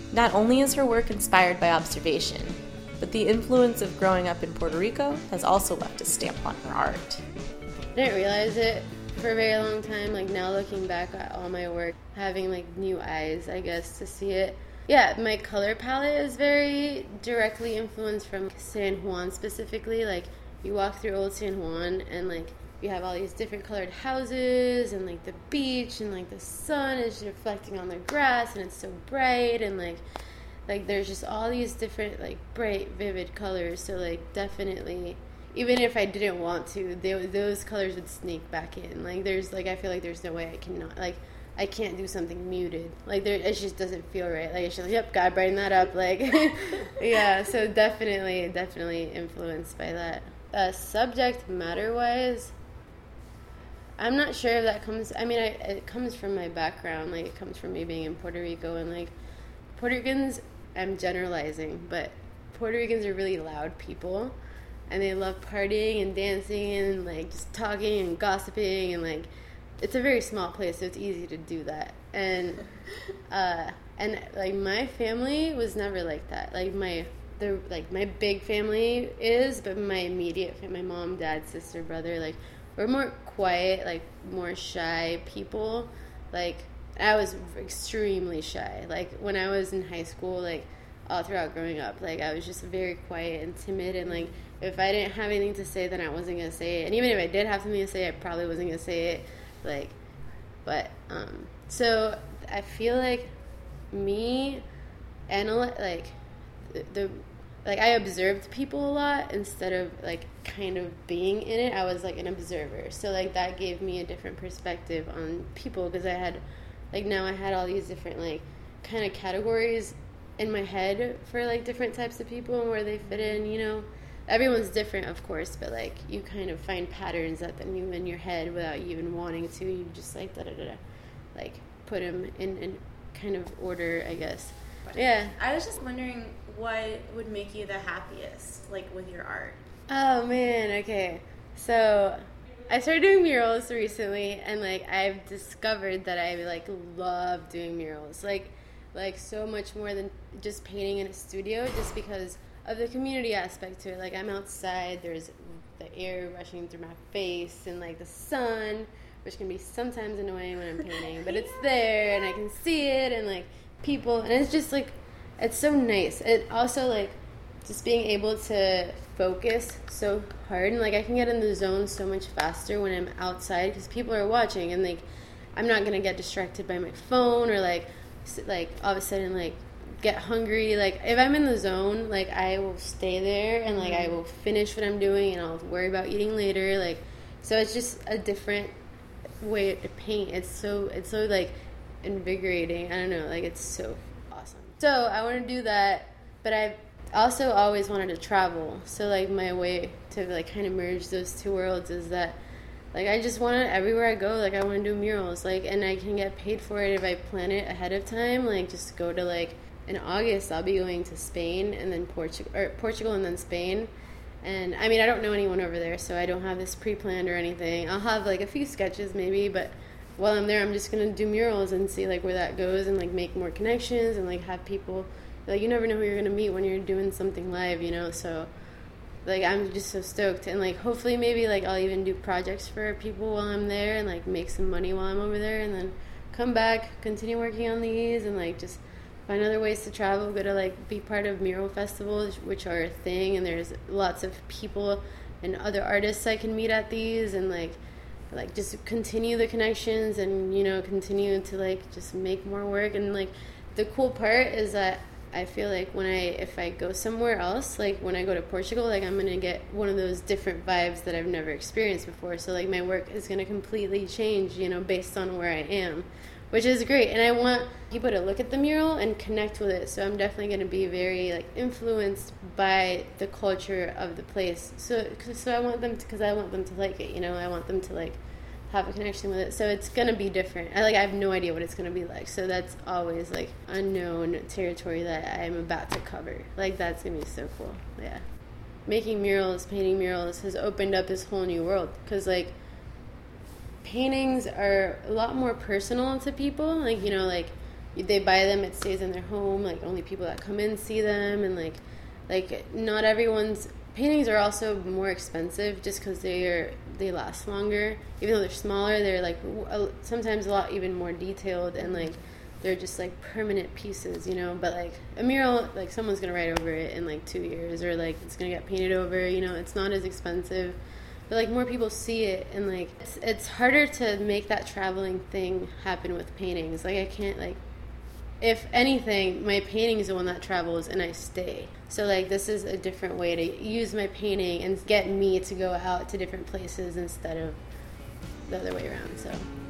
Not only is her work inspired by observation, but the influence of growing up in Puerto Rico has also left a stamp on her art. I didn't realize it for a very long time. Like, now looking back at all my work, having like new eyes, I guess, to see it. Yeah, my color palette is very directly influenced from San Juan specifically. Like, you walk through Old San Juan and like you have all these different colored houses and like the beach and like the sun is reflecting on the grass and it's so bright and like there's just all these different like bright vivid colors. So like definitely, even if I didn't want to, those colors would sneak back in. Like there's like, I feel like there's no way I can't do something muted. Like it just doesn't feel right. Like it's just like, yep, gotta brighten that up. Like yeah, so definitely influenced by that. Subject matter wise, I'm not sure if that comes, I mean, it comes from my background. Like it comes from me being in Puerto Rico, and like Puerto Ricans, I'm generalizing, but Puerto Ricans are really loud people, and they love partying and dancing and like just talking and gossiping, and like it's a very small place, so it's easy to do that. And like my family was never like that. Like my big family is, but my immediate family, my mom, dad, sister, brother, like we're more quiet, like more shy people. Like I was extremely shy. Like when I was in high school, like all throughout growing up, like I was just very quiet and timid, and like if I didn't have anything to say, then I wasn't gonna say it. And even if I did have something to say, I probably wasn't gonna say it. Like, but so I feel like me like I observed people a lot instead of like kind of being in it. I was like an observer, so like that gave me a different perspective on people, because I had all these different like kind of categories in my head for like different types of people and where they fit in, you know. Everyone's different, of course, but like you kind of find patterns that then you in your head without you even wanting to. You just like like put them in kind of order, I guess. Yeah. I was just wondering what would make you the happiest, like with your art. Oh man, okay. So I started doing murals recently, and like I've discovered that I like love doing murals, like so much more than just painting in a studio, just because of the community aspect to it. Like I'm outside, there's the air rushing through my face and like the sun, which can be sometimes annoying when I'm painting, but it's there and I can see it, and like people, and it's just like, it's so nice. It also like just being able to focus so hard, and like I can get in the zone so much faster when I'm outside because people are watching, and like I'm not gonna get distracted by my phone or like all of a sudden like get hungry. Like if I'm in the zone, like I will stay there and like I will finish what I'm doing and I'll worry about eating later. Like so it's just a different way to paint. It's so like invigorating. I don't know, like it's so awesome. So I want to do that, but I've also always wanted to travel. So like my way to like kind of merge those two worlds is that like I just want to, everywhere I go, like I want to do murals, like, and I can get paid for it if I plan it ahead of time. Like just go to like in August I'll be going to Spain and then Portugal and then Spain. And I mean, I don't know anyone over there, so I don't have this pre-planned or anything. I'll have like a few sketches maybe, but while I'm there, I'm just going to do murals and see like where that goes and like make more connections and like have people, like you never know who you're going to meet when you're doing something live, you know? So like I'm just so stoked, and like hopefully maybe like I'll even do projects for people while I'm there and like make some money while I'm over there, and then come back, continue working on these, and like just find other ways to travel, go to like be part of mural festivals, which are a thing, and there's lots of people and other artists I can meet at these, and like just continue the connections, and you know, continue to like just make more work. And like the cool part is that I feel like if I go somewhere else, like when I go to Portugal, like I'm gonna get one of those different vibes that I've never experienced before. So like my work is gonna completely change, you know, based on where I am, which is great. And I want people to look at the mural and connect with it. So I'm definitely going to be very like influenced by the culture of the place. So I want them to, because I want them to like it, you know, I want them to like have a connection with it. So it's going to be different. I have no idea what it's going to be like. So that's always like unknown territory that I'm about to cover. Like that's going to be so cool. Yeah. Making murals, painting murals has opened up this whole new world, because like paintings are a lot more personal to people. Like, you know, like they buy them, it stays in their home, like only people that come in see them, and like not everyone's paintings are also more expensive just because they last longer. Even though they're smaller, they're like sometimes a lot even more detailed, and like they're just like permanent pieces, you know. But like a mural, like someone's gonna write over it in like 2 years, or like it's gonna get painted over, you know. It's not as expensive, but like more people see it, and like it's harder to make that traveling thing happen with paintings. Like I can't, like, if anything, my painting is the one that travels and I stay. So like this is a different way to use my painting and get me to go out to different places instead of the other way around. So